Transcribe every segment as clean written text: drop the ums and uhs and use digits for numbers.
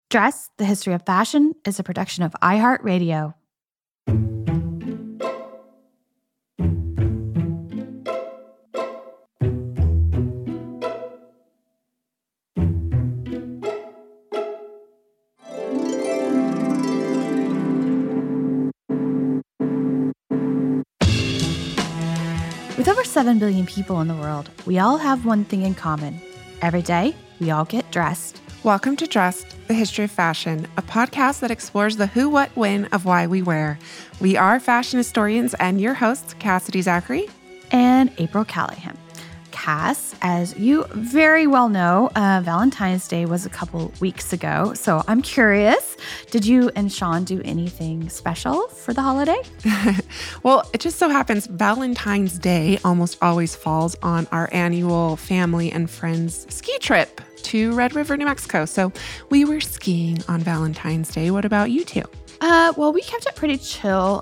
Dress, the History of Fashion is a production of iHeartRadio. With over 7 billion people in the world, we all have one thing in common. Every day, we all get dressed. Welcome to Dressed, the History of Fashion, a podcast that explores the who, what, when of why we wear. We are fashion historians and your hosts, Cassidy Zachary and April Callahan. Cass, as you very well know, Valentine's Day was a couple weeks ago, so I'm curious, did you and Sean do anything special for the holiday? Well, it just so happens Valentine's Day almost always falls on our annual family and friends ski trip to Red River, New Mexico. So we were skiing on Valentine's Day. What about you two? Well, we kept it pretty chill.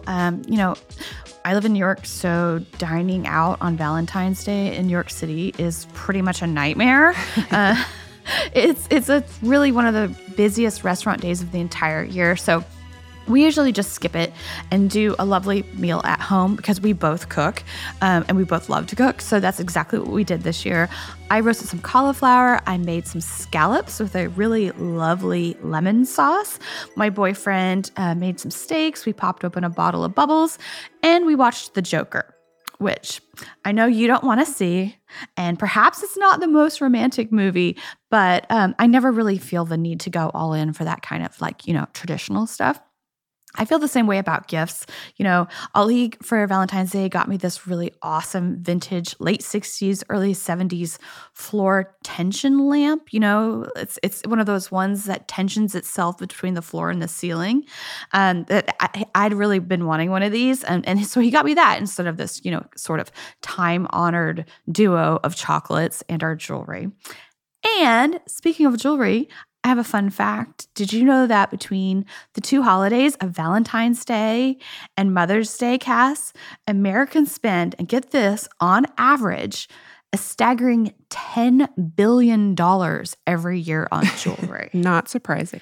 I live in New York, so dining out on Valentine's Day in New York City is pretty much a nightmare. It's really one of the busiest restaurant days of the entire year. So we usually just skip it and do a lovely meal at home because we both cook and we both love to cook. So that's exactly what we did this year. I roasted some cauliflower. I made some scallops with a really lovely lemon sauce. My boyfriend made some steaks. We popped open a bottle of bubbles and we watched The Joker, which I know you don't want to see. And perhaps it's not the most romantic movie, but I never really feel the need to go all in for that kind of traditional stuff. I feel the same way about gifts. Ali for Valentine's Day got me this really awesome vintage late 60s, early 70s floor tension lamp. It's one of those ones that tensions itself between the floor and the ceiling. That I'd really been wanting one of these. And so he got me that instead of this, sort of time-honored duo of chocolates and our jewelry. And speaking of jewelry, I have a fun fact. Did you know that between the two holidays of Valentine's Day and Mother's Day, Cass, Americans spend, and get this, on average, a staggering $10 billion every year on jewelry? Not surprising.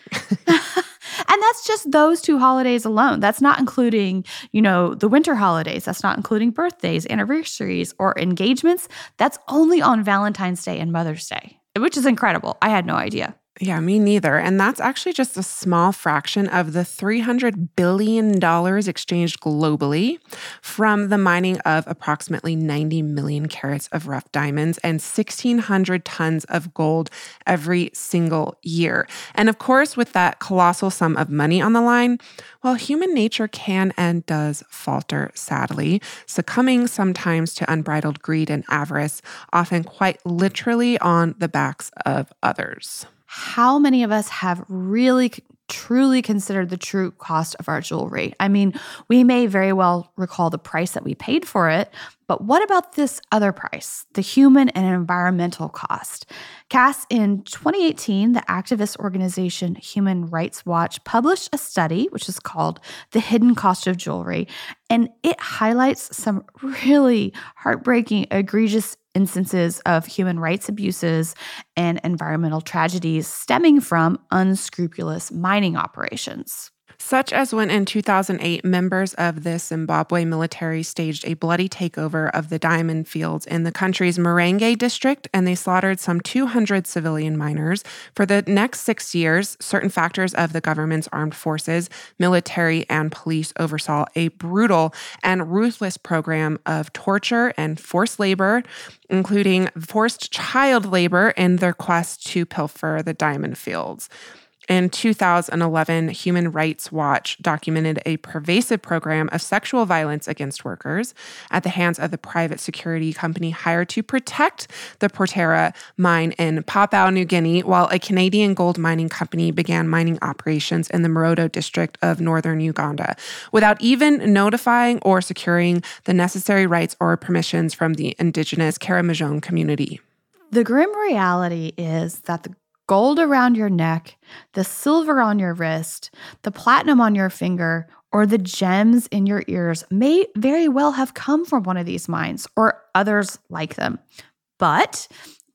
And that's just those two holidays alone. That's not including, the winter holidays. That's not including birthdays, anniversaries, or engagements. That's only on Valentine's Day and Mother's Day, which is incredible. I had no idea. Yeah, me neither. And that's actually just a small fraction of the $300 billion exchanged globally from the mining of approximately 90 million carats of rough diamonds and 1,600 tons of gold every single year. And of course, with that colossal sum of money on the line, well, human nature can and does falter, sadly, succumbing sometimes to unbridled greed and avarice, often quite literally on the backs of others. How many of us have really truly considered the true cost of our jewelry? I mean, we may very well recall the price that we paid for it, but what about this other price, the human and environmental cost? Cass, in 2018, the activist organization Human Rights Watch published a study, which is called The Hidden Cost of Jewelry, and it highlights some really heartbreaking, egregious instances of human rights abuses and environmental tragedies stemming from unscrupulous mining operations. Such as when in 2008, members of the Zimbabwe military staged a bloody takeover of the diamond fields in the country's Marangwe district, and they slaughtered some 200 civilian miners. For the next 6 years, certain factors of the government's armed forces, military, and police oversaw a brutal and ruthless program of torture and forced labor, including forced child labor in their quest to pilfer the diamond fields. In 2011, Human Rights Watch documented a pervasive program of sexual violence against workers at the hands of the private security company hired to protect the Portera mine in Papua New Guinea, while a Canadian gold mining company began mining operations in the Moroto district of northern Uganda, without even notifying or securing the necessary rights or permissions from the indigenous Karamojong community. The grim reality is that the gold around your neck, the silver on your wrist, the platinum on your finger, or the gems in your ears may very well have come from one of these mines or others like them. But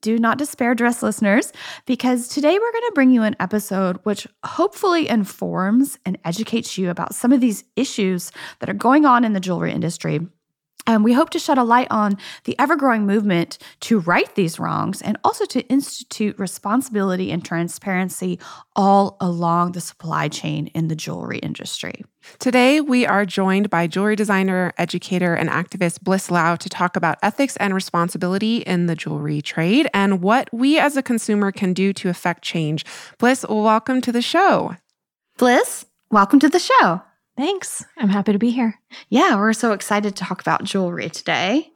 do not despair, dress listeners, because today we're going to bring you an episode which hopefully informs and educates you about some of these issues that are going on in the jewelry industry. And we hope to shed a light on the ever-growing movement to right these wrongs and also to institute responsibility and transparency all along the supply chain in the jewelry industry. Today, we are joined by jewelry designer, educator, and activist Bliss Lau to talk about ethics and responsibility in the jewelry trade and what we as a consumer can do to affect change. Bliss, welcome to the show. Bliss, welcome to the show. Thanks. I'm happy to be here. Yeah, we're so excited to talk about jewelry today.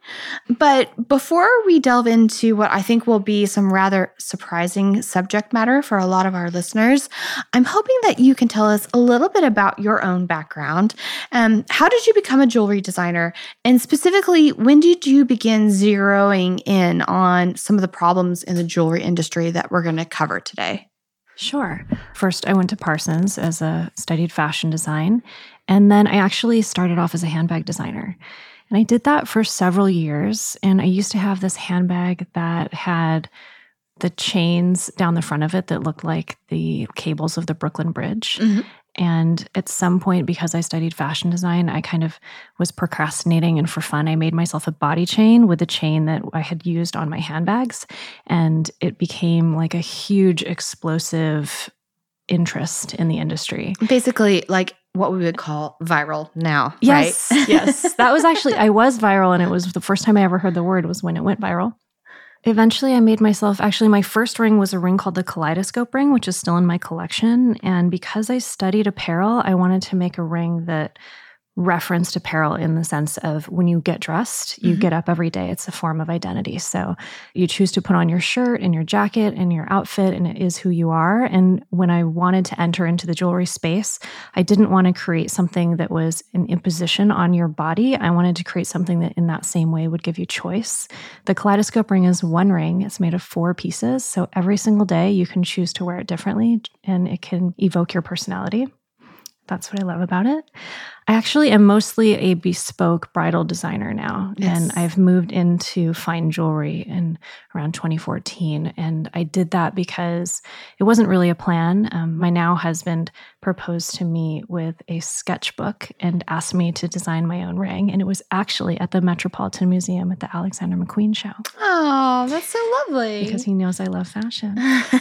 But before we delve into what I think will be some rather surprising subject matter for a lot of our listeners, I'm hoping that you can tell us a little bit about your own background. How did you become a jewelry designer? And specifically, when did you begin zeroing in on some of the problems in the jewelry industry that we're going to cover today? Sure. First, I went to Parsons studied fashion design, and then I actually started off as a handbag designer. And I did that for several years, and I used to have this handbag that had the chains down the front of it that looked like the cables of the Brooklyn Bridge. Mm-hmm. And at some point, because I studied fashion design, I kind of was procrastinating, and for fun, I made myself a body chain with the chain that I had used on my handbags. And it became like a huge explosive interest in the industry. Basically, like what we would call viral now, yes, right? Yes. That was actually, I was viral, and it was the first time I ever heard the word was when it went viral. Eventually, I made myself, actually, my first ring was a ring called the Kaleidoscope ring, which is still in my collection. And because I studied apparel, I wanted to make a ring that referenced apparel in the sense of when you get dressed, you get up every day. It's a form of identity. So you choose to put on your shirt and your jacket and your outfit, and it is who you are. And when I wanted to enter into the jewelry space, I didn't want to create something that was an imposition on your body. I wanted to create something that in that same way would give you choice. The Kaleidoscope ring is one ring. It's made of 4 pieces. So every single day you can choose to wear it differently, and it can evoke your personality. That's what I love about it. I actually am mostly a bespoke bridal designer now, and I've moved into fine jewelry in around 2014. And I did that because it wasn't really a plan. My now husband proposed to me with a sketchbook and asked me to design my own ring. And it was actually at the Metropolitan Museum at the Alexander McQueen show. Oh, that's so lovely. Because he knows I love fashion.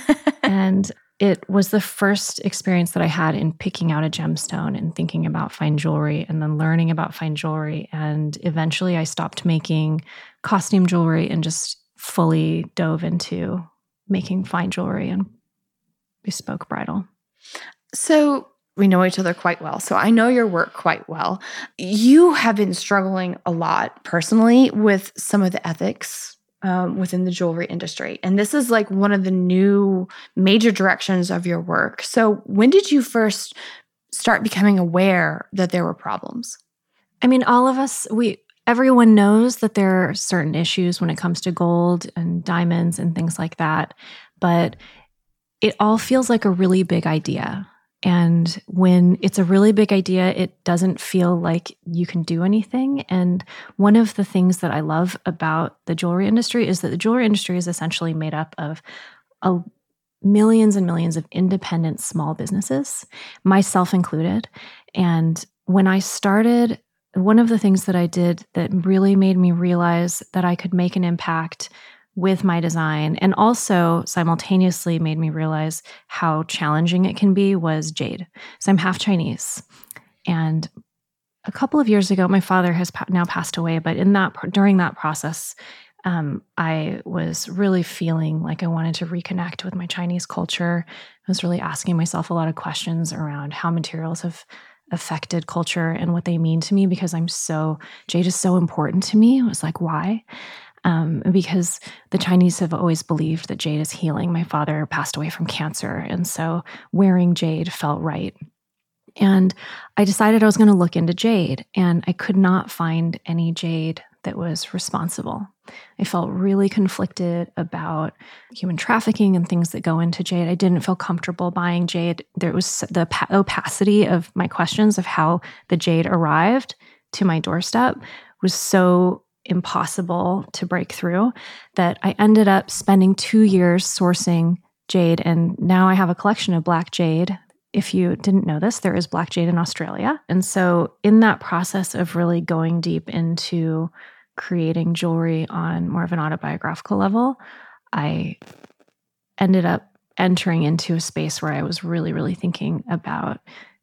And it was the first experience that I had in picking out a gemstone and thinking about fine jewelry and then learning about fine jewelry. And eventually I stopped making costume jewelry and just fully dove into making fine jewelry and bespoke bridal. So we know each other quite well. So I know your work quite well. You have been struggling a lot personally with some of the ethics within the jewelry industry. And this is like one of the new major directions of your work. So when did you first start becoming aware that there were problems? I mean, all of us, everyone knows that there are certain issues when it comes to gold and diamonds and things like that, but it all feels like a really big idea. And when it's a really big idea, it doesn't feel like you can do anything. And one of the things that I love about the jewelry industry is that the jewelry industry is essentially made up of millions and millions of independent small businesses, myself included. And when I started, one of the things that I did that really made me realize that I could make an impact with my design, and also simultaneously made me realize how challenging it can be, was jade. So I'm half Chinese. And a couple of years ago, my father has now passed away, but during that process, I was really feeling like I wanted to reconnect with my Chinese culture. I was really asking myself a lot of questions around how materials have affected culture and what they mean to me, because jade is so important to me. It was like, why? Because the Chinese have always believed that jade is healing. My father passed away from cancer, and so wearing jade felt right. And I decided I was going to look into jade, and I could not find any jade that was responsible. I felt really conflicted about human trafficking and things that go into jade. I didn't feel comfortable buying jade. There was the opacity of my questions of how the jade arrived to my doorstep was so impossible to break through that I ended up spending 2 years sourcing jade. And now I have a collection of black jade. If you didn't know this, there is black jade in Australia. And so in that process of really going deep into creating jewelry on more of an autobiographical level, I ended up entering into a space where I was really, really thinking about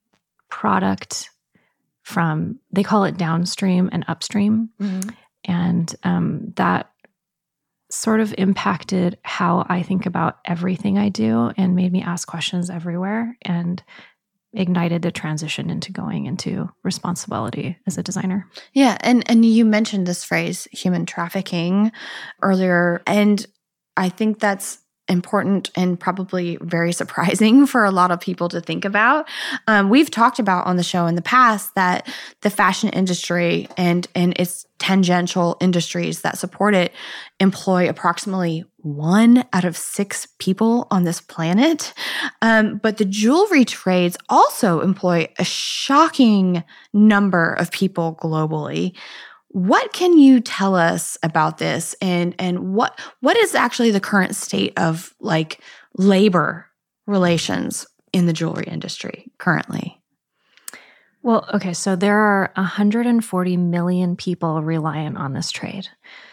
product from, they call it downstream and upstream. Mm-hmm. And that sort of impacted how I think about everything I do and made me ask questions everywhere and ignited the transition into going into responsibility as a designer. Yeah. And you mentioned this phrase, human trafficking, earlier. And I think that's important and probably very surprising for a lot of people to think about. We've talked about on the show in the past that the fashion industry and its tangential industries that support it employ approximately 1 out of 6 people on this planet. But the jewelry trades also employ a shocking number of people globally. What can you tell us about this, and what is actually the current state of like labor relations in the jewelry industry currently? Well, okay, so there are 140 million people reliant on this trade.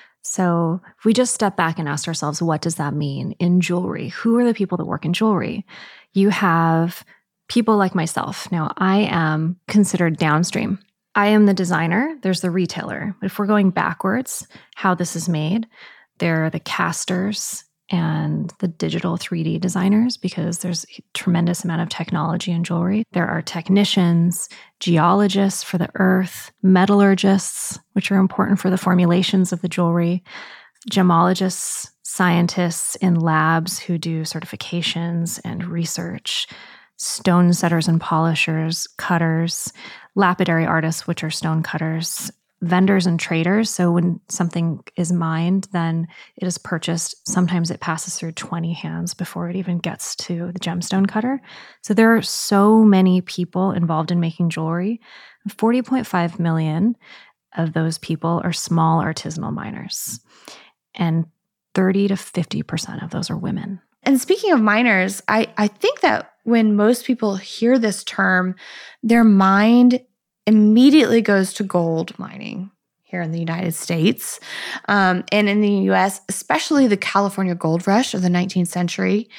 So if we just step back and ask ourselves, what does that mean in jewelry? Who are the people that work in jewelry? You have people like myself. Now, I am considered downstream. I am the designer, there's the retailer. But if we're going backwards, how this is made, there are the casters and the digital 3D designers, because there's a tremendous amount of technology in jewelry. There are technicians, geologists for the earth, metallurgists, which are important for the formulations of the jewelry, gemologists, scientists in labs who do certifications and research, stone setters and polishers, cutters, lapidary artists, which are stone cutters, vendors and traders. So when something is mined, then it is purchased. Sometimes it passes through 20 hands before it even gets to the gemstone cutter. So there are so many people involved in making jewelry. 40.5 million of those people are small artisanal miners. And 30 to 50% of those are women. And speaking of miners, I think that when most people hear this term, their mind immediately goes to gold mining here in the United States. And in the U.S., especially the California gold rush of the 19th century.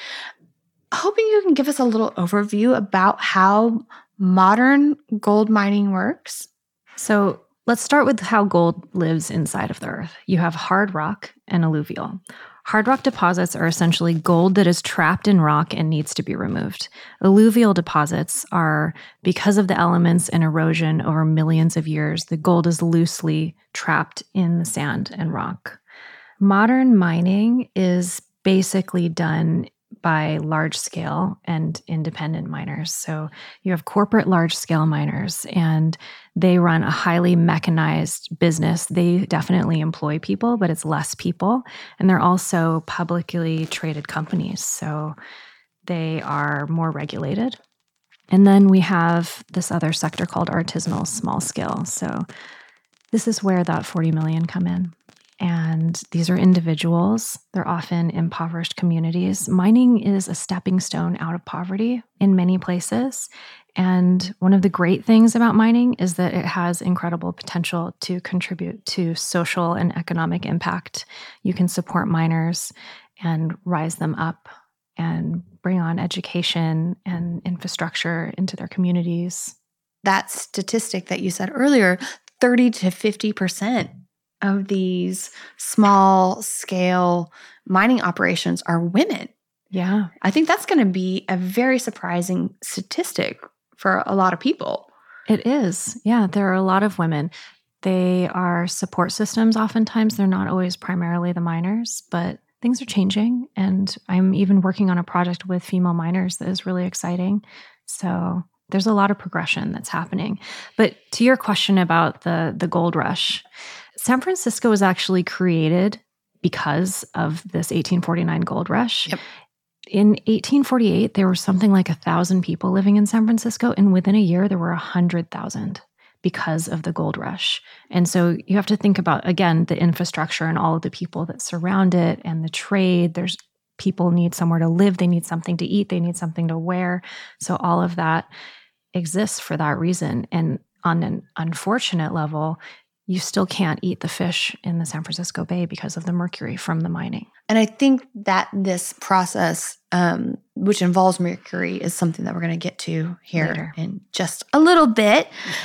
Hoping you can give us a little overview about how modern gold mining works. So let's start with how gold lives inside of the earth. You have hard rock and alluvial. Hard rock deposits are essentially gold that is trapped in rock and needs to be removed. Alluvial deposits are, because of the elements and erosion over millions of years, the gold is loosely trapped in the sand and rock. Modern mining is basically done by large-scale and independent miners. So you have corporate large-scale miners, and they run a highly mechanized business. They definitely employ people, but it's less people. And they're also publicly traded companies, so they are more regulated. And then we have this other sector called artisanal small scale. So this is where that 40 million come in. And these are individuals. They're often impoverished communities. Mining is a stepping stone out of poverty in many places. And one of the great things about mining is that it has incredible potential to contribute to social and economic impact. You can support miners and rise them up and bring on education and infrastructure into their communities. That statistic that you said earlier, 30 to 50% of these small scale mining operations are women. Yeah. I think that's going to be a very surprising statistic for a lot of people. It is. Yeah, there are a lot of women. They are support systems. Oftentimes, they're not always primarily the miners, but things are changing. And I'm even working on a project with female miners that is really exciting. So there's a lot of progression that's happening. But to your question about the gold rush, San Francisco was actually created because of this 1849 gold rush. Yep. In 1848, there were something like 1,000 people living in San Francisco, and within a year, there were 100,000. because of the gold rush. And so you have to think about, again, the infrastructure and all of the people that surround it and the trade. There's people need somewhere to live. They need something to eat. They need something to wear. So all of that exists for that reason. And on an unfortunate level, you still can't eat the fish in the San Francisco Bay because of the mercury from the mining. And I think that this process, which involves mercury, is something that we're going to get to here Later. in just a little bit.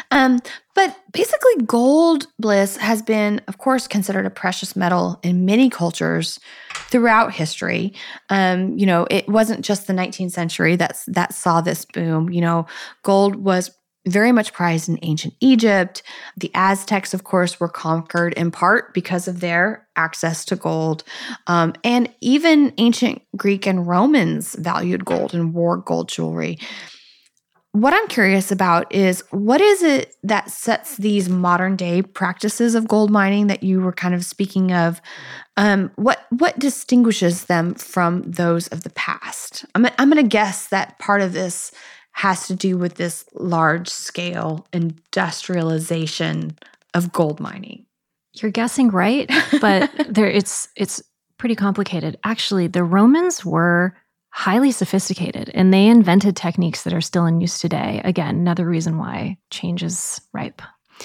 But basically, gold, Bliss, has been, of course, considered a precious metal in many cultures throughout history. It wasn't just the 19th century that saw this boom. Gold was very much prized in ancient Egypt. The Aztecs, of course, were conquered in part because of their access to gold. And even ancient Greek and Romans valued gold and wore gold jewelry. What I'm curious about is, what is it that sets these modern day practices of gold mining that you were kind of speaking of? What distinguishes them from those of the past? I'm going to guess that part of this has to do with this large-scale industrialization of gold mining. You're guessing right, but it's pretty complicated. Actually, the Romans were highly sophisticated, and they invented techniques that are still in use today. Again, another reason why change is ripe.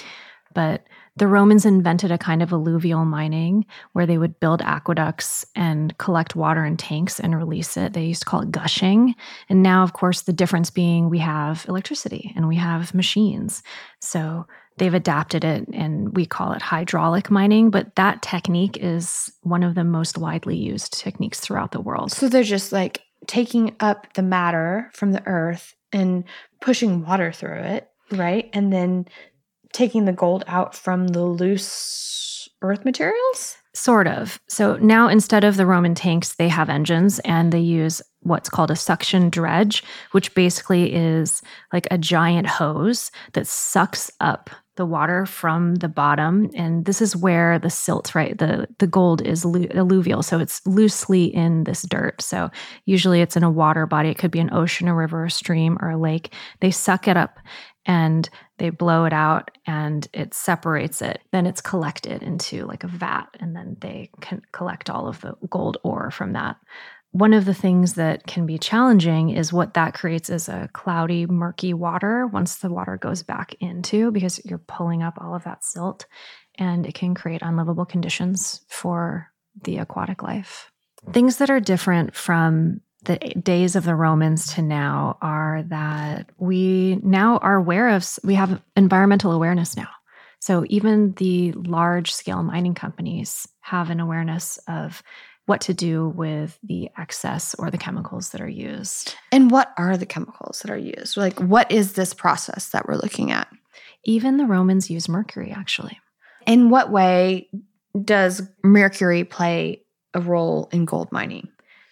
But the Romans invented a kind of alluvial mining where they would build aqueducts and collect water in tanks and release it. They used to call it gushing. And now, of course, the difference being we have electricity and we have machines. So they've adapted it, and we call it hydraulic mining. But that technique is one of the most widely used techniques throughout the world. So they're just like taking up the matter from the earth and pushing water through it, right? And then taking the gold out from the loose earth materials? Sort of. So now instead of the Roman tanks, they have engines, and they use what's called a suction dredge, which basically is like a giant hose that sucks up the water from the bottom. And this is where the silt, right? The gold is alluvial. So it's loosely in this dirt. So usually it's in a water body. It could be an ocean, a river, a stream, or a lake. They suck it up and they blow it out, and it separates it. Then it's collected into like a vat, and then they can collect all of the gold ore from that. One of the things that can be challenging is what that creates is a cloudy, murky water once the water goes back into, because you're pulling up all of that silt, and it can create unlivable conditions for the aquatic life. Things that are different from the days of the Romans to now are that we now are aware of, we have environmental awareness now. So even the large scale mining companies have an awareness of what to do with the excess or the chemicals that are used. And what are the chemicals that are used? Like, what is this process that we're looking at? Even the Romans use mercury, actually. In what way does mercury play a role in gold mining?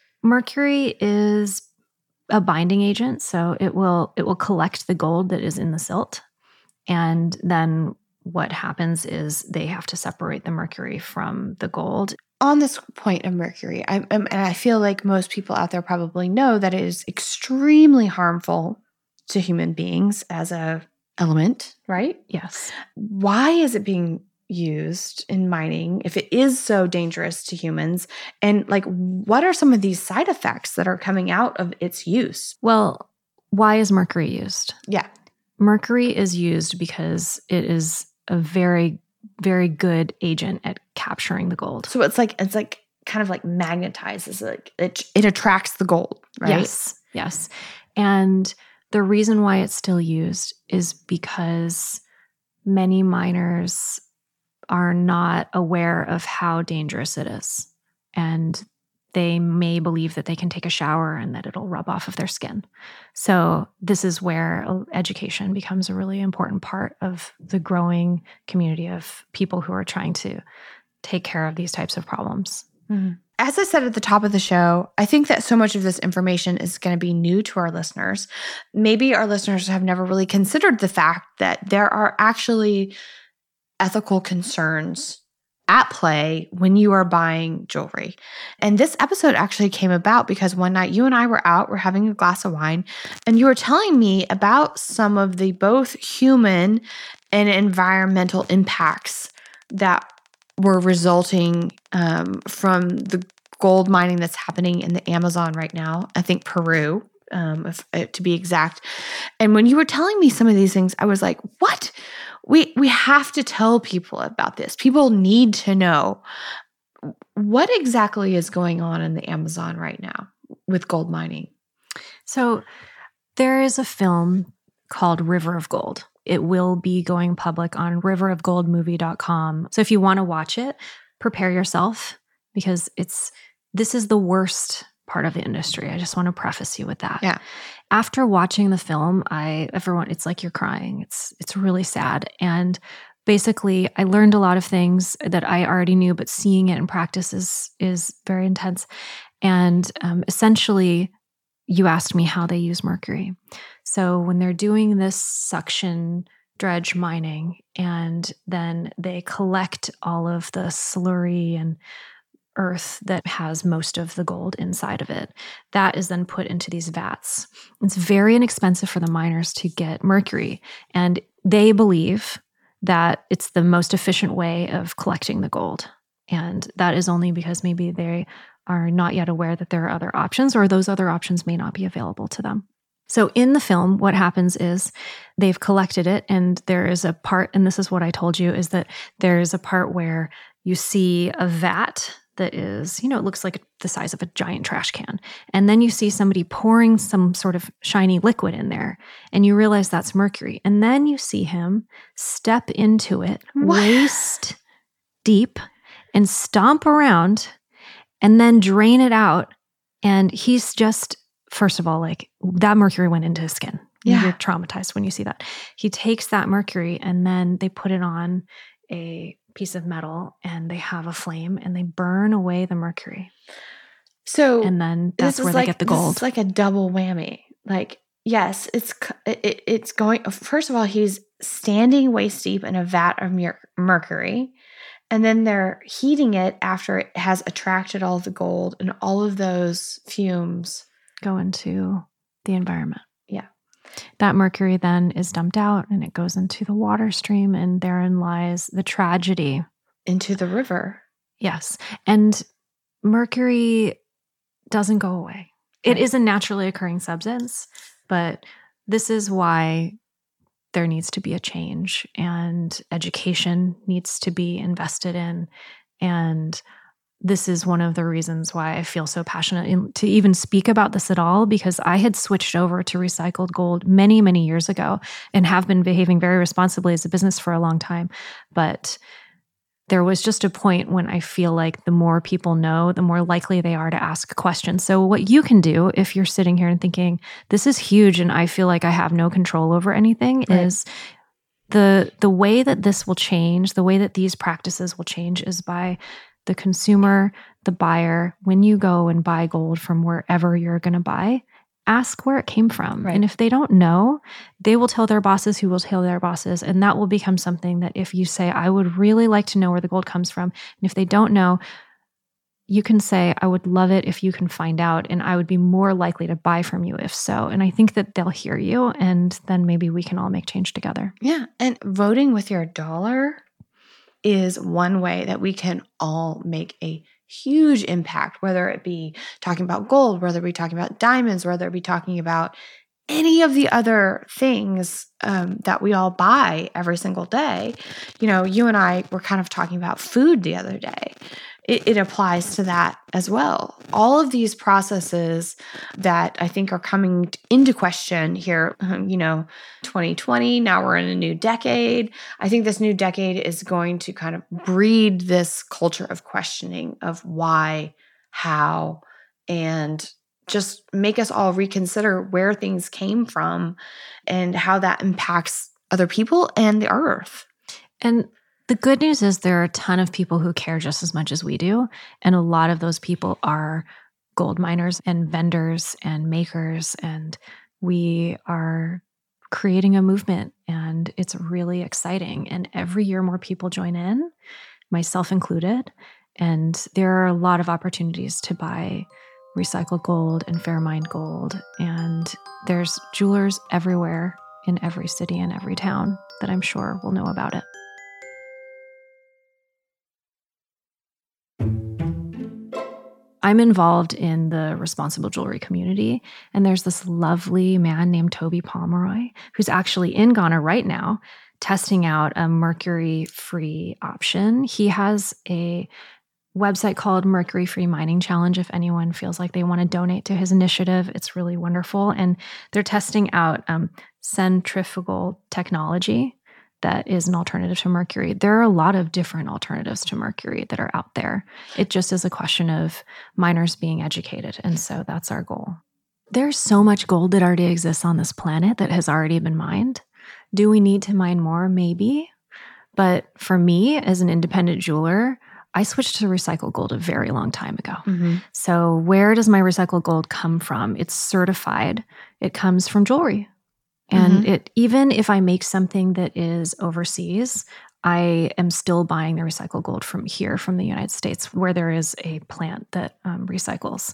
Mercury is a binding agent, so it will collect the gold that is in the silt. And then what happens is they have to separate the mercury from the gold. On this point of mercury, I feel like most people out there probably know that it is extremely harmful to human beings as a element, right? Yes. Why is it being used in mining if it is so dangerous to humans? And like, what are some of these side effects that are coming out of its use? Well, why is mercury used? Yeah. Mercury is used because it is a very, very good agent at capturing the gold. So it's like kind of like magnetizes, like it attracts the gold, right? Yes. And the reason why it's still used is because many miners are not aware of how dangerous it is. And they may believe that they can take a shower and that it'll rub off of their skin. So this is where education becomes a really important part of the growing community of people who are trying to take care of these types of problems. Mm-hmm. As I said at the top of the show, I think that so much of this information is going to be new to our listeners. Maybe our listeners have never really considered the fact that there are actually ethical concerns at play when you are buying jewelry. And this episode actually came about because one night you and I were out, we're having a glass of wine, and you were telling me about some of the both human and environmental impacts that were resulting from the gold mining that's happening in the Amazon right now. I think Peru, to be exact. And when you were telling me some of these things, I was like, what? We have to tell people about this. People need to know what exactly is going on in the Amazon right now with gold mining. So there is a film called River of Gold. It will be going public on riverofgoldmovie.com. So if you want to watch it, prepare yourself because this is the worst part of the industry. I just want to preface you with that. Yeah. After watching the film, everyone, it's like you're crying. It's really sad. And basically, I learned a lot of things that I already knew, but seeing it in practice is very intense. And essentially, you asked me how they use mercury. So when they're doing this suction dredge mining, and then they collect all of the slurry and earth that has most of the gold inside of it, that is then put into these vats. It's very inexpensive for the miners to get mercury, and they believe that it's the most efficient way of collecting the gold. And that is only because maybe they are not yet aware that there are other options, or those other options may not be available to them. So in the film, what happens is they've collected it, and there is a part, and this is what I told you, is that there is a part where you see a vat that is, it looks like the size of a giant trash can. And then you see somebody pouring some sort of shiny liquid in there, and you realize that's mercury. And then you see him step into it, waist deep, and stomp around, and then drain it out. And he's just, first of all, like, that mercury went into his skin. Yeah. You're traumatized when you see that. He takes that mercury, and then they put it on a piece of metal, and they have a flame, and they burn away the mercury. So, and then that's where they get the gold. It's like a double whammy. Like, yes, it's going. First of all, he's standing waist deep in a vat of mercury, and then they're heating it after it has attracted all the gold, and all of those fumes go into the environment. Yeah. That mercury then is dumped out, and it goes into the water stream, and therein lies the tragedy. Into the river. Yes. And mercury doesn't go away. It is a naturally occurring substance, but this is why there needs to be a change, and education needs to be invested in. And this is one of the reasons why I feel so passionate to even speak about this at all, because I had switched over to recycled gold many, many years ago and have been behaving very responsibly as a business for a long time. But there was just a point when I feel like the more people know, the more likely they are to ask questions. So what you can do if you're sitting here and thinking, this is huge and I feel like I have no control over anything, right, is the way that this will change, the way that these practices will change is by the consumer, the buyer, when you go and buy gold from wherever you're going to buy, ask where it came from. Right. And if they don't know, they will tell their bosses who will tell their bosses. And that will become something that if you say, I would really like to know where the gold comes from. And if they don't know, you can say, I would love it if you can find out. And I would be more likely to buy from you if so. And I think that they'll hear you. And then maybe we can all make change together. Yeah. And voting with your dollar is one way that we can all make a huge impact, whether it be talking about gold, whether it be talking about diamonds, whether it be talking about any of the other things that we all buy every single day. You and I were kind of talking about food the other day. It applies to that as well. All of these processes that I think are coming into question here, 2020, now we're in a new decade. I think this new decade is going to kind of breed this culture of questioning of why, how, and just make us all reconsider where things came from and how that impacts other people and the earth. And the good news is there are a ton of people who care just as much as we do. And a lot of those people are gold miners and vendors and makers. And we are creating a movement, and it's really exciting. And every year more people join in, myself included. And there are a lot of opportunities to buy recycled gold and Fairmined gold. And there's jewelers everywhere in every city and every town that I'm sure will know about it. I'm involved in the responsible jewelry community, and there's this lovely man named Toby Pomeroy who's actually in Ghana right now testing out a mercury-free option. He has a website called Mercury Free Mining Challenge if anyone feels like they want to donate to his initiative. It's really wonderful, and they're testing out centrifugal technology that is an alternative to mercury. There are a lot of different alternatives to mercury that are out there. It just is a question of miners being educated, and so that's our goal. There's so much gold that already exists on this planet that has already been mined. Do we need to mine more? Maybe. But for me, as an independent jeweler, I switched to recycled gold a very long time ago. Mm-hmm. So where does my recycled gold come from? It's certified. It comes from jewelry. And even if I make something that is overseas, I am still buying the recycled gold from here, from the United States, where there is a plant that recycles.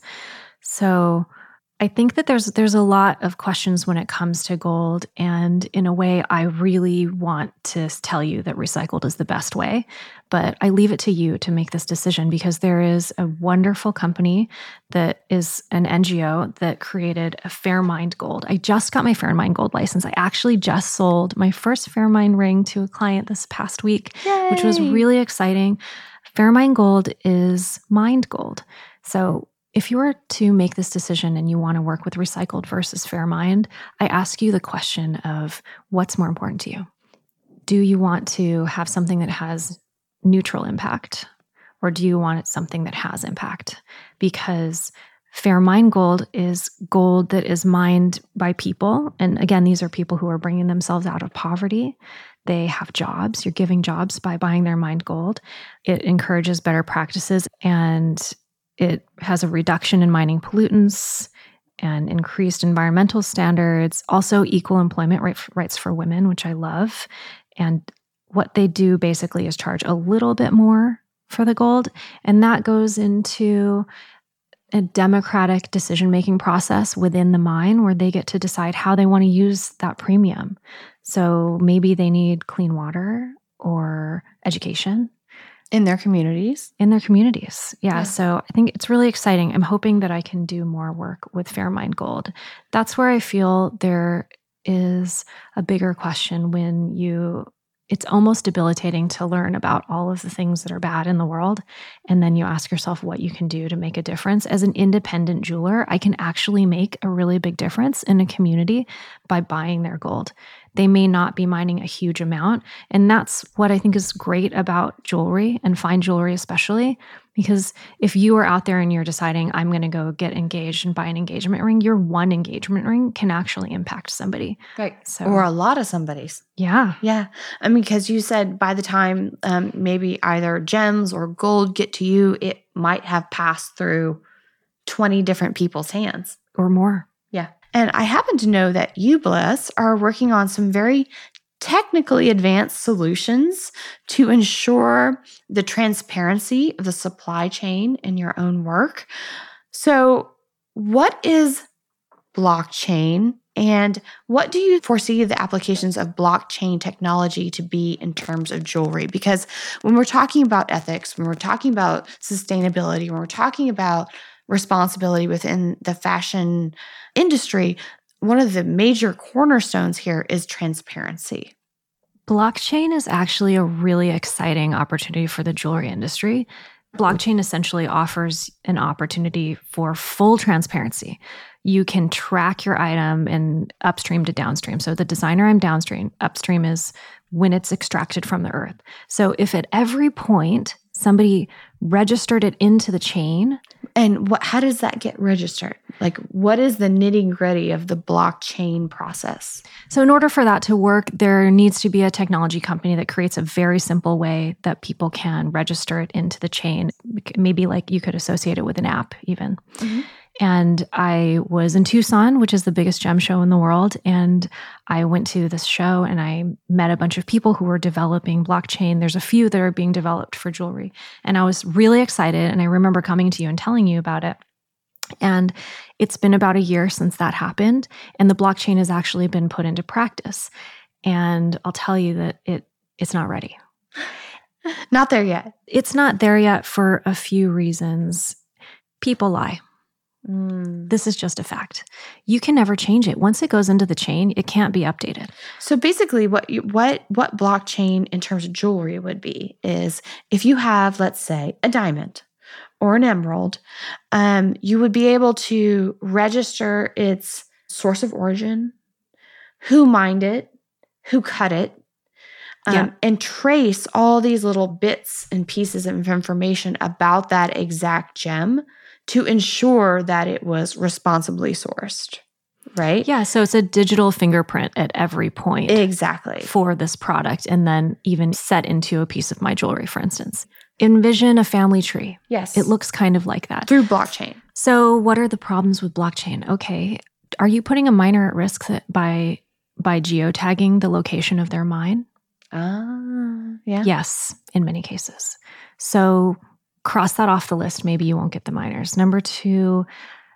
So I think that there's a lot of questions when it comes to gold. And in a way, I really want to tell you that recycled is the best way. But I leave it to you to make this decision, because there is a wonderful company that is an NGO that created a Fairmined gold. I just got my Fairmined gold license. I actually just sold my first Fairmined ring to a client this past week, Yay! Which was really exciting. Fairmined gold is mined gold. So if you were to make this decision and you want to work with recycled versus Fairmined, I ask you the question of what's more important to you? Do you want to have something that has neutral impact, or do you want something that has impact? Because Fairmined gold is gold that is mined by people. And again, these are people who are bringing themselves out of poverty. They have jobs. You're giving jobs by buying their mined gold. It encourages better practices, and it has a reduction in mining pollutants and increased environmental standards, also equal employment rights for women, which I love. And what they do basically is charge a little bit more for the gold. And that goes into a democratic decision-making process within the mine where they get to decide how they want to use that premium. So maybe they need clean water or education. In their communities. Yeah. So I think it's really exciting. I'm hoping that I can do more work with Fairmined gold. That's where I feel there is a bigger question when it's almost debilitating to learn about all of the things that are bad in the world. And then you ask yourself what you can do to make a difference. As an independent jeweler, I can actually make a really big difference in a community by buying their gold. They may not be mining a huge amount. And that's what I think is great about jewelry, and fine jewelry especially, because if you are out there and you're deciding, I'm going to go get engaged and buy an engagement ring, your one engagement ring can actually impact somebody. Right. So, or a lot of somebody's. Yeah. Yeah. I mean, because you said by the time maybe either gems or gold get to you, it might have passed through 20 different people's hands. Or more. Yeah. And I happen to know that you, Bliss, are working on some very technically advanced solutions to ensure the transparency of the supply chain in your own work. So what is blockchain, and what do you foresee the applications of blockchain technology to be in terms of jewelry? Because when we're talking about ethics, when we're talking about sustainability, when we're talking about responsibility within the fashion industry, one of the major cornerstones here is transparency. Blockchain is actually a really exciting opportunity for the jewelry industry. Blockchain essentially offers an opportunity for full transparency. You can track your item in upstream to downstream. So the designer I'm downstream, upstream is when it's extracted from the earth. So if at every point somebody registered it into the chain. And how does that get registered? Like, what is the nitty-gritty of the blockchain process? So in order for that to work, there needs to be a technology company that creates a very simple way that people can register it into the chain. Maybe like you could associate it with an app even. Mm-hmm. And I was in Tucson, which is the biggest gem show in the world. And I went to this show and I met a bunch of people who were developing blockchain. There's a few that are being developed for jewelry. And I was really excited. And I remember coming to you and telling you about it. And it's been about a year since that happened. And the blockchain has actually been put into practice. And I'll tell you that it's not ready. Not there yet. It's not there yet for a few reasons. People lie. This is just a fact. You can never change it. Once it goes into the chain, it can't be updated. So basically what blockchain in terms of jewelry would be is if you have, let's say, a diamond or an emerald, you would be able to register its source of origin, who mined it, who cut it, and trace all these little bits and pieces of information about that exact gem to ensure that it was responsibly sourced, right? Yeah, so it's a digital fingerprint at every point. Exactly. For this product, and then even set into a piece of my jewelry, for instance. Envision a family tree. Yes. It looks kind of like that. Through blockchain. So what are the problems with blockchain? Okay, are you putting a miner at risk by geotagging the location of their mine? Yeah. Yes, in many cases. So cross that off the list. Maybe you won't get the miners. Number 2,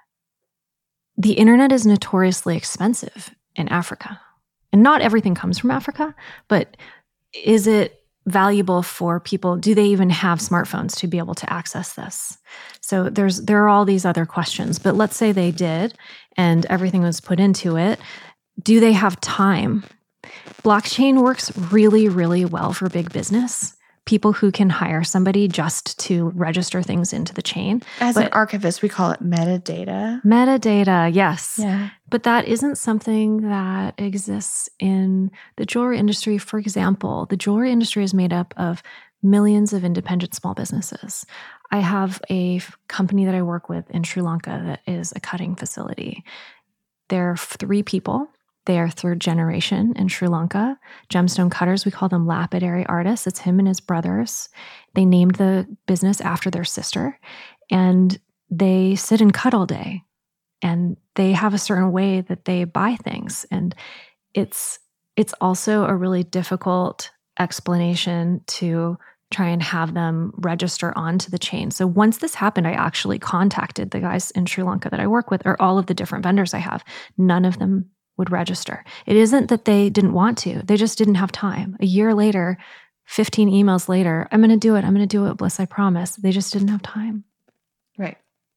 the internet is notoriously expensive in Africa. And not everything comes from Africa, but is it valuable for people? Do they even have smartphones to be able to access this? So there are all these other questions. But let's say they did and everything was put into it. Do they have time? Blockchain works really, really well for big business. People who can hire somebody just to register things into the chain. As an archivist, we call it metadata. Metadata, yes. Yeah. But that isn't something that exists in the jewelry industry. For example, the jewelry industry is made up of millions of independent small businesses. I have a company that I work with in Sri Lanka that is a cutting facility. There are 3 people. They are 3rd generation in Sri Lanka. Gemstone cutters, we call them lapidary artists. It's him and his brothers. They named the business after their sister. And they sit and cut all day. And they have a certain way that they buy things. And it's also a really difficult explanation to try and have them register onto the chain. So once this happened, I actually contacted the guys in Sri Lanka that I work with, or all of the different vendors I have. None of them would register. It isn't that they didn't want to. They just didn't have time. A year later, 15 emails later, I'm going to do it. I'm going to do it, Bliss, I promise. They just didn't have time. Right.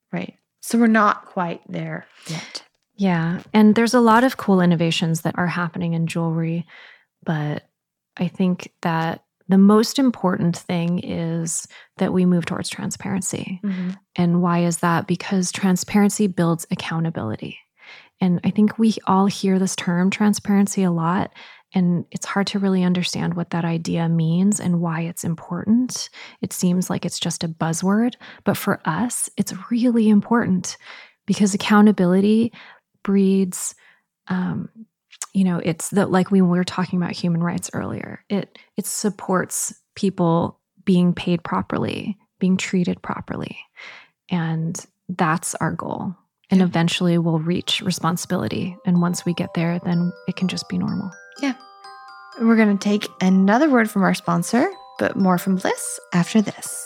So we're not quite there yet. Yeah. And there's a lot of cool innovations that are happening in jewelry, but I think that the most important thing is that we move towards transparency. Mm-hmm. And why is that? Because transparency builds accountability. And I think we all hear this term transparency a lot, and it's hard to really understand what that idea means and why it's important. It seems like it's just a buzzword, but for us, it's really important because accountability breeds, it's like we were talking about human rights earlier. It supports people being paid properly, being treated properly, and that's our goal. And eventually we'll reach responsibility. And once we get there, then it can just be normal. Yeah. We're going to take another word from our sponsor, but more from Bliss after this.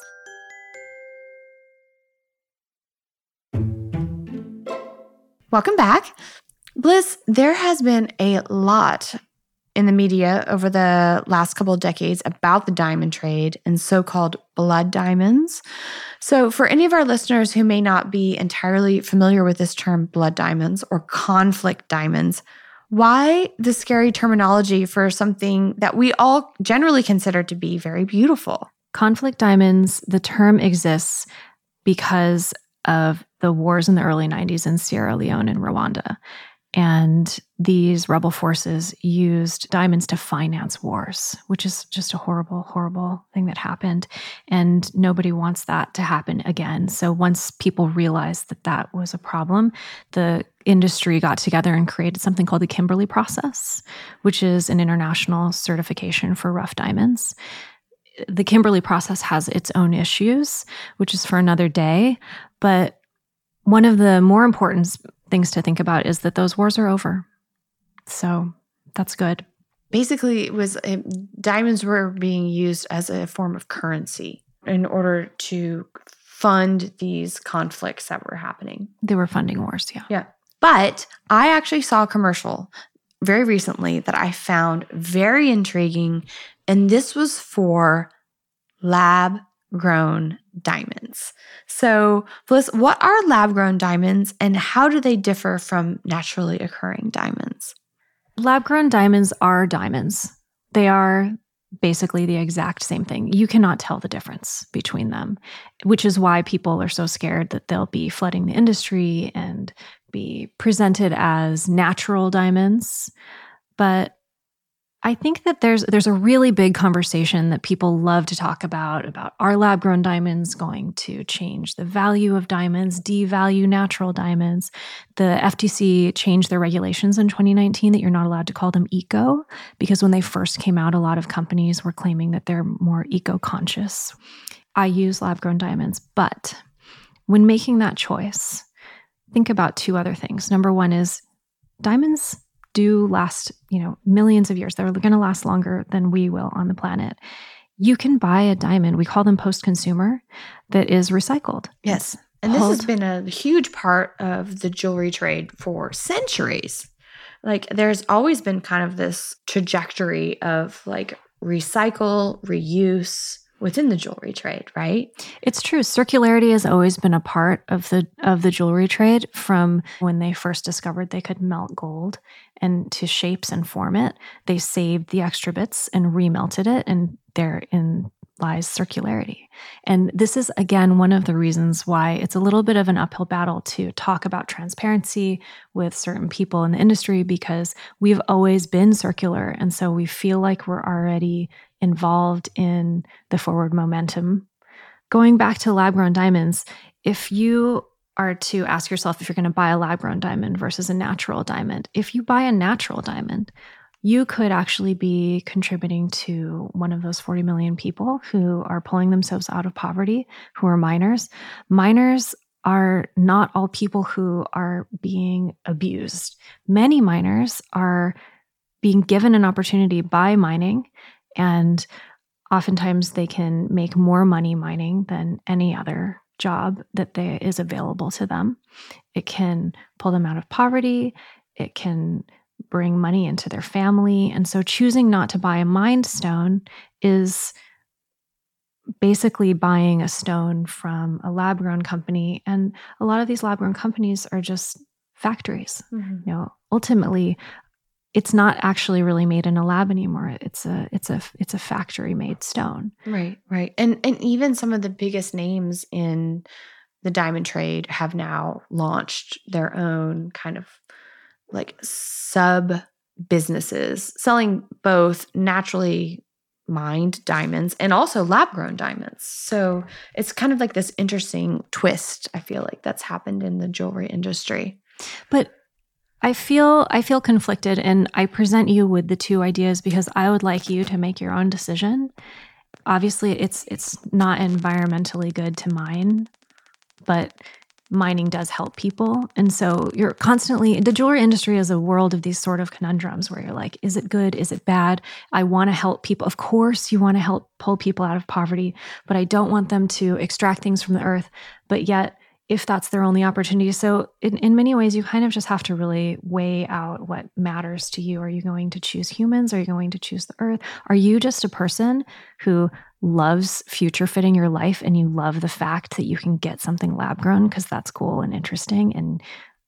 Welcome back. Bliss, there has been a lot in the media over the last couple of decades about the diamond trade and so-called blood diamonds. So for any of our listeners who may not be entirely familiar with this term blood diamonds or conflict diamonds, why the scary terminology for something that we all generally consider to be very beautiful? Conflict diamonds, the term exists because of the wars in the early 90s in Sierra Leone and Rwanda. And these rebel forces used diamonds to finance wars, which is just a horrible, horrible thing that happened. And nobody wants that to happen again. So once people realized that that was a problem, the industry got together and created something called the Kimberley process, which is an international certification for rough diamonds. The Kimberley process has its own issues, which is for another day. But one of the more important things to think about is that those wars are over. So that's good. Basically, diamonds were being used as a form of currency in order to fund these conflicts that were happening. They were funding wars, yeah. Yeah. But I actually saw a commercial very recently that I found very intriguing, and this was for lab-grown diamonds. So, Felice, what are lab-grown diamonds, and how do they differ from naturally occurring diamonds? Lab-grown diamonds are diamonds. They are basically the exact same thing. You cannot tell the difference between them, which is why people are so scared that they'll be flooding the industry and be presented as natural diamonds. But I think that there's a really big conversation that people love to talk about are lab-grown diamonds going to change the value of diamonds, devalue natural diamonds. The FTC changed their regulations in 2019 that you're not allowed to call them eco, because when they first came out, a lot of companies were claiming that they're more eco-conscious. I use lab-grown diamonds, but when making that choice, think about two other things. Number one is diamonds do last, millions of years. They're going to last longer than we will on the planet. You can buy a diamond, we call them post-consumer, that is recycled. Yes. And this has been a huge part of the jewelry trade for centuries. Like, there's always been kind of this trajectory of like recycle, reuse within the jewelry trade, right? It's true. Circularity has always been a part of the jewelry trade from when they first discovered they could melt gold and to shapes and form it. They saved the extra bits and remelted it, and therein lies circularity. And this is, again, one of the reasons why it's a little bit of an uphill battle to talk about transparency with certain people in the industry, because we've always been circular. And so we feel like we're already involved in the forward momentum. Going back to lab-grown diamonds, if you are to ask yourself if you're going to buy a lab-grown diamond versus a natural diamond, if you buy a natural diamond, you could actually be contributing to one of those 40 million people who are pulling themselves out of poverty, who are miners. Miners are not all people who are being abused. Many miners are being given an opportunity by mining, and oftentimes they can make more money mining than any other job that is available to them. It can pull them out of poverty. It can bring money into their family. And so choosing not to buy a mined stone is basically buying a stone from a lab-grown company. And a lot of these lab-grown companies are just factories. Mm-hmm. Ultimately, it's not actually really made in a lab anymore. It's a factory-made stone. Right. And even some of the biggest names in the diamond trade have now launched their own kind of like sub businesses selling both naturally mined diamonds and also lab-grown diamonds. So it's kind of like this interesting twist, I feel like, that's happened in the jewelry industry. But I feel conflicted, and I present you with the two ideas because I would like you to make your own decision. Obviously, it's not environmentally good to mine, but mining does help people. And so you're constantly, the jewelry industry is a world of these sort of conundrums where you're like, is it good? Is it bad? I want to help people. Of course, you want to help pull people out of poverty, but I don't want them to extract things from the earth. But yet, if that's their only opportunity. So in many ways, you kind of just have to really weigh out what matters to you. Are you going to choose humans? Are you going to choose the earth? Are you just a person who loves future fitting your life and you love the fact that you can get something lab grown because that's cool and interesting? And,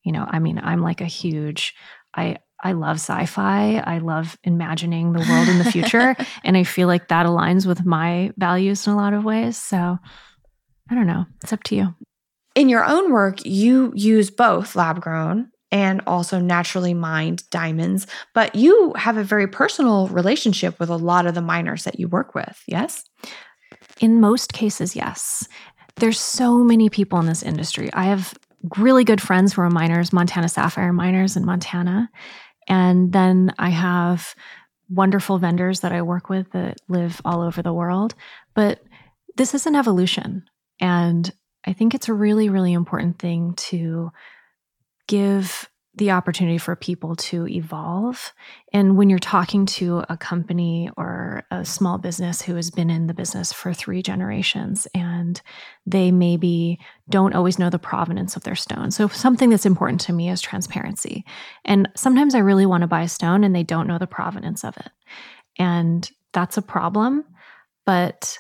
I'm like a huge, I love sci-fi. I love imagining the world in the future. And I feel like that aligns with my values in a lot of ways. So I don't know. It's up to you. In your own work, you use both lab-grown and also naturally mined diamonds, but you have a very personal relationship with a lot of the miners that you work with, yes? In most cases, yes. There's so many people in this industry. I have really good friends who are miners, Montana Sapphire miners in Montana. And then I have wonderful vendors that I work with that live all over the world. But this is an evolution. And I think it's a really, really important thing to give the opportunity for people to evolve. And when you're talking to a company or a small business who has been in the business for 3 generations and they maybe don't always know the provenance of their stone. So something that's important to me is transparency. And sometimes I really want to buy a stone and they don't know the provenance of it. And that's a problem. But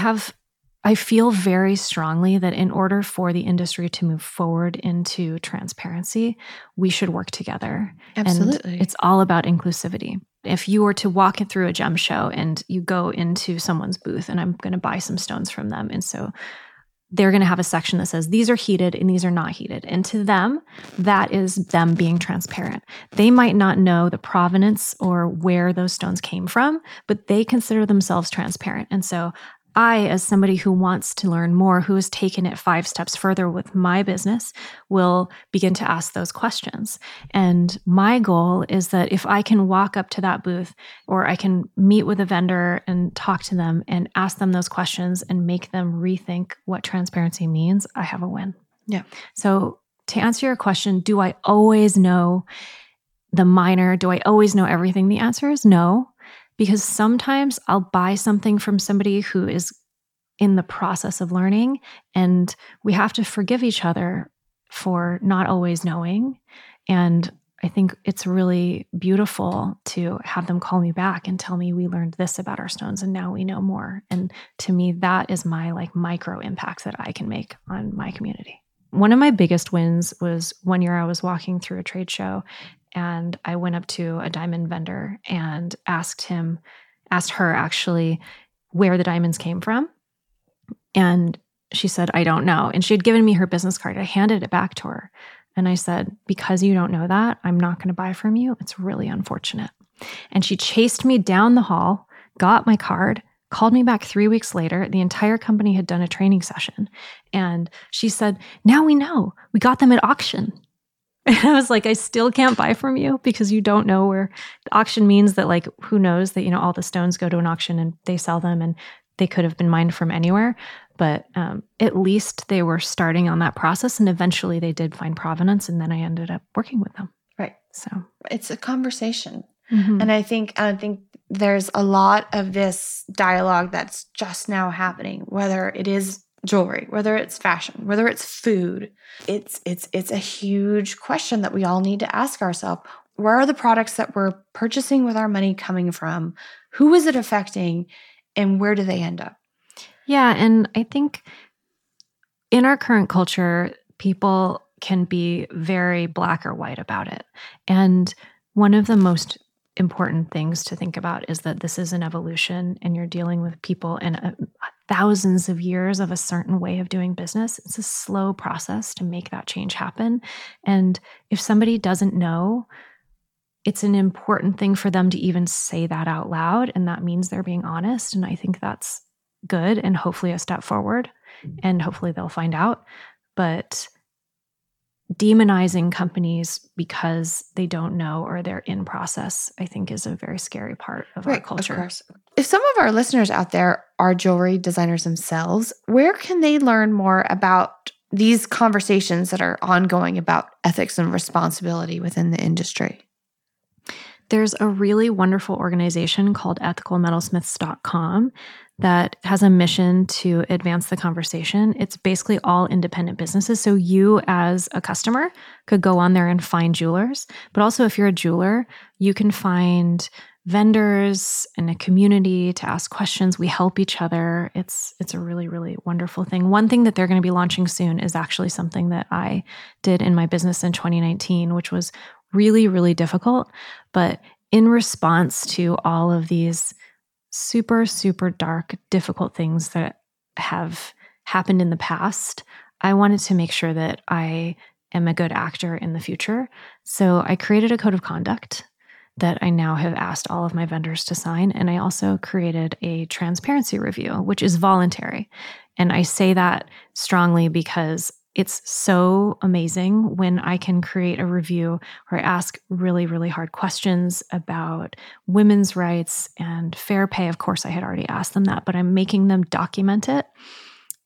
I feel very strongly that in order for the industry to move forward into transparency, we should work together. Absolutely. And it's all about inclusivity. If you were to walk through a gem show and you go into someone's booth, and I'm going to buy some stones from them, and so they're going to have a section that says, these are heated and these are not heated. And to them, that is them being transparent. They might not know the provenance or where those stones came from, but they consider themselves transparent. And so I, as somebody who wants to learn more, who has taken it 5 steps further with my business, will begin to ask those questions. And my goal is that if I can walk up to that booth or I can meet with a vendor and talk to them and ask them those questions and make them rethink what transparency means, I have a win. Yeah. So to answer your question, do I always know the minor? Do I always know everything? The answer is no. Because sometimes I'll buy something from somebody who is in the process of learning, and we have to forgive each other for not always knowing. And I think it's really beautiful to have them call me back and tell me we learned this about our stones and now we know more. And to me, that is my micro impact that I can make on my community. One of my biggest wins was one year I was walking through a trade show and I went up to a diamond vendor and asked her actually where the diamonds came from. And she said, I don't know. And she had given me her business card. I handed it back to her. And I said, because you don't know that, I'm not going to buy from you. It's really unfortunate. And she chased me down the hall, got my card, called me back 3 weeks later. The entire company had done a training session. And she said, now we know. We got them at auction. And I was like, I still can't buy from you because you don't know where the auction means that who knows that, all the stones go to an auction and they sell them and they could have been mined from anywhere. But at least they were starting on that process and eventually they did find provenance and then I ended up working with them. Right. So it's a conversation. mm-hmm. And I think there's a lot of this dialogue that's just now happening, whether it is jewelry, whether it's fashion, whether it's food. It's a huge question that we all need to ask ourselves. Where are the products that we're purchasing with our money coming from? Who is it affecting? And where do they end up? Yeah. And I think in our current culture, people can be very black or white about it. And one of the most important things to think about is that this is an evolution and you're dealing with people and thousands of years of a certain way of doing business. It's a slow process to make that change happen. And if somebody doesn't know, it's an important thing for them to even say that out loud. And that means they're being honest. And I think that's good and hopefully a step forward. And hopefully they'll find out. But demonizing companies because they don't know or they're in process, I think is a very scary part of our culture. Of course. If some of our listeners out there are jewelry designers themselves, where can they learn more about these conversations that are ongoing about ethics and responsibility within the industry? There's a really wonderful organization called ethicalmetalsmiths.com that has a mission to advance the conversation. It's basically all independent businesses. So you as a customer could go on there and find jewelers. But also if you're a jeweler, you can find vendors and a community to ask questions. We help each other. It's a really, really wonderful thing. One thing that they're going to be launching soon is actually something that I did in my business in 2019, which was really, really difficult. But in response to all of these super, super dark, difficult things that have happened in the past, I wanted to make sure that I am a good actor in the future. So I created a code of conduct that I now have asked all of my vendors to sign. And I also created a transparency review, which is voluntary. And I say that strongly because it's so amazing when I can create a review where I ask really, really hard questions about women's rights and fair pay. Of course, I had already asked them that, but I'm making them document it.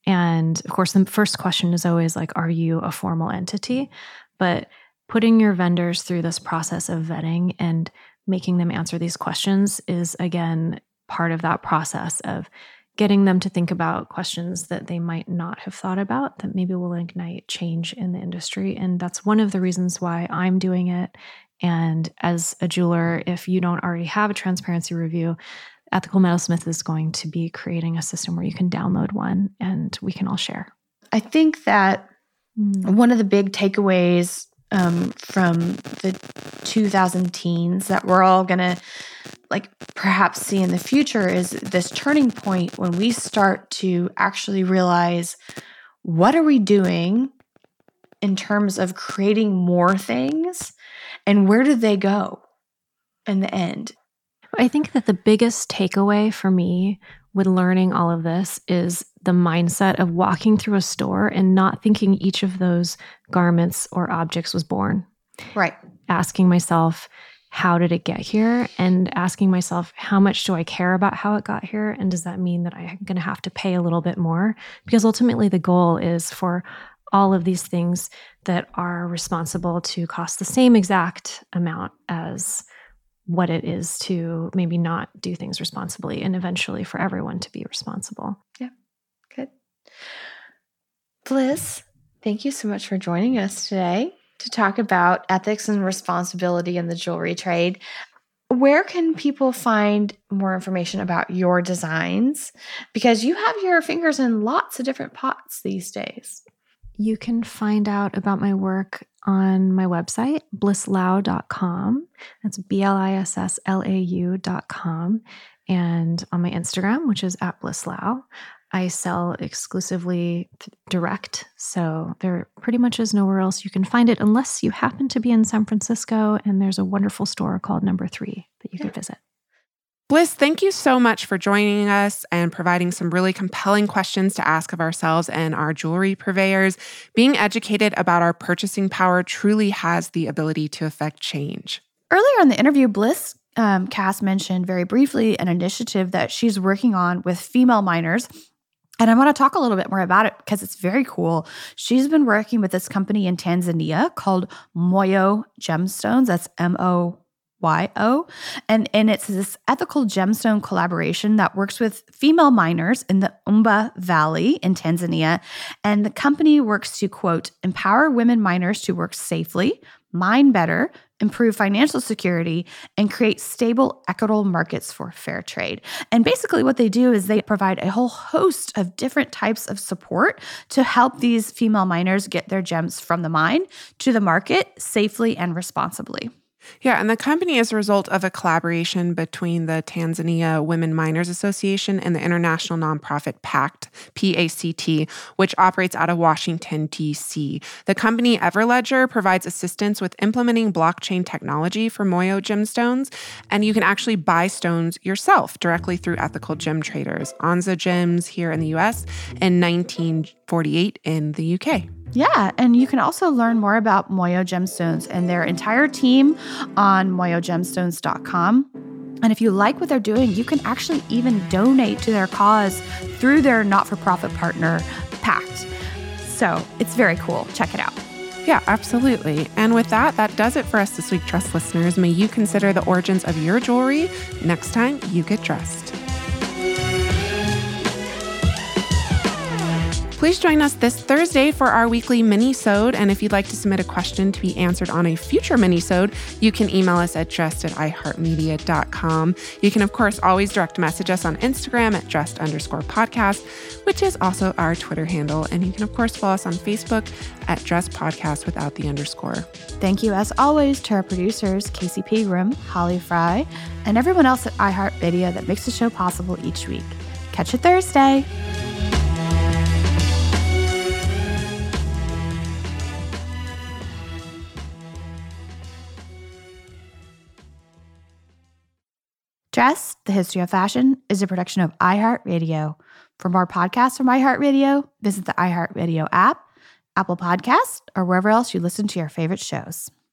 And of course, the first question is always like, are you a formal entity? But putting your vendors through this process of vetting and making them answer these questions is, again, part of that process of getting them to think about questions that they might not have thought about that maybe will ignite change in the industry. And that's one of the reasons why I'm doing it. And as a jeweler, if you don't already have a transparency review, Ethical Metalsmith is going to be creating a system where you can download one and we can all share. I think that one of the big takeaways from the 2000 teens that we're all going to perhaps see in the future is this turning point when we start to actually realize, what are we doing in terms of creating more things and where do they go in the end? I think that the biggest takeaway for me with learning all of this is the mindset of walking through a store and not thinking each of those garments or objects was born. Right. Asking myself, how did it get here? And asking myself, how much do I care about how it got here? And does that mean that I'm going to have to pay a little bit more? Because ultimately the goal is for all of these things that are responsible to cost the same exact amount as what it is to maybe not do things responsibly, and eventually for everyone to be responsible. Yeah, good. Bliss, thank you so much for joining us today to talk about ethics and responsibility in the jewelry trade. Where can people find more information about your designs? Because you have your fingers in lots of different pots these days. You can find out about my work on my website, blisslau.com. That's BLISSLAU.com. And on my Instagram, which is @blisslau. I sell exclusively direct, so there pretty much is nowhere else you can find it unless you happen to be in San Francisco, and there's a wonderful store called Number 3 that you could visit. Bliss, thank you so much for joining us and providing some really compelling questions to ask of ourselves and our jewelry purveyors. Being educated about our purchasing power truly has the ability to affect change. Earlier in the interview, Bliss Cass mentioned very briefly an initiative that she's working on with female miners. And I want to talk a little bit more about it because it's very cool. She's been working with this company in Tanzania called Moyo Gemstones. That's MOYO. And it's this ethical gemstone collaboration that works with female miners in the Umba Valley in Tanzania. And the company works to, quote, empower women miners to work safely, mine better, improve financial security, and create stable, equitable markets for fair trade. And basically what they do is they provide a whole host of different types of support to help these female miners get their gems from the mine to the market safely and responsibly. Yeah, and the company is a result of a collaboration between the Tanzania Women Miners Association and the international nonprofit PACT, PACT, which operates out of Washington, D.C. The company Everledger provides assistance with implementing blockchain technology for Moyo gemstones, and you can actually buy stones yourself directly through ethical gem traders, Anza Gems here in the U.S. and 1948 in the U.K. Yeah, and you can also learn more about Moyo Gemstones and their entire team on moyogemstones.com. And if you like what they're doing, you can actually even donate to their cause through their not-for-profit partner, PACT. So it's very cool. Check it out. Yeah, absolutely. And with that, that does it for us this week, Trust listeners. May you consider the origins of your jewelry next time you get dressed. Please join us this Thursday for our weekly mini-sode. And if you'd like to submit a question to be answered on a future mini-sode, you can email us at dressed@iheartmedia.com. You can, of course, always direct message us on Instagram at dressed_podcast, which is also our Twitter handle. And you can, of course, follow us on Facebook at Dressed Podcast without the underscore. Thank you, as always, to our producers, Casey Pegram, Holly Fry, and everyone else at iHeartMedia that makes the show possible each week. Catch you Thursday. Dress, The History of Fashion is a production of iHeartRadio. For more podcasts from iHeartRadio, visit the iHeartRadio app, Apple Podcasts, or wherever else you listen to your favorite shows.